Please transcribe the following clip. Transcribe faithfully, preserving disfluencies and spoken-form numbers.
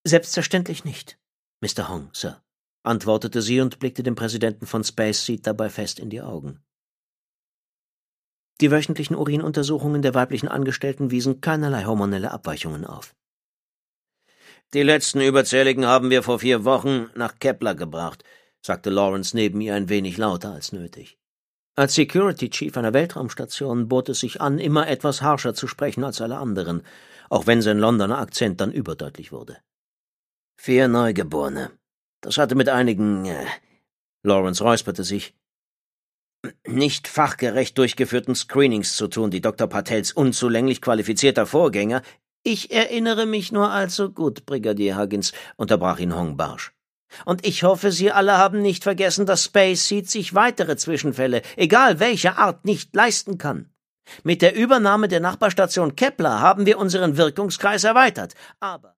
»Selbstverständlich nicht, Mister Hong, Sir«, antwortete sie und blickte dem Präsidenten von Space Seed dabei fest in die Augen. Die wöchentlichen Urinuntersuchungen der weiblichen Angestellten wiesen keinerlei hormonelle Abweichungen auf. »Die letzten Überzähligen haben wir vor vier Wochen nach Kepler gebracht«, sagte Lawrence neben ihr ein wenig lauter als nötig. Als Security Chief einer Weltraumstation bot es sich an, immer etwas harscher zu sprechen als alle anderen, auch wenn sein Londoner Akzent dann überdeutlich wurde. »Vier Neugeborene. Das hatte mit einigen, äh, Lawrence räusperte sich, nicht fachgerecht durchgeführten Screenings zu tun, die Doktor Patels unzulänglich qualifizierter Vorgänger.« »Ich erinnere mich nur allzu gut, Brigadier Huggins«, unterbrach ihn Hong barsch. »Und ich hoffe, Sie alle haben nicht vergessen, dass Space Seed sich weitere Zwischenfälle, egal welcher Art, nicht leisten kann. Mit der Übernahme der Nachbarstation Kepler haben wir unseren Wirkungskreis erweitert, aber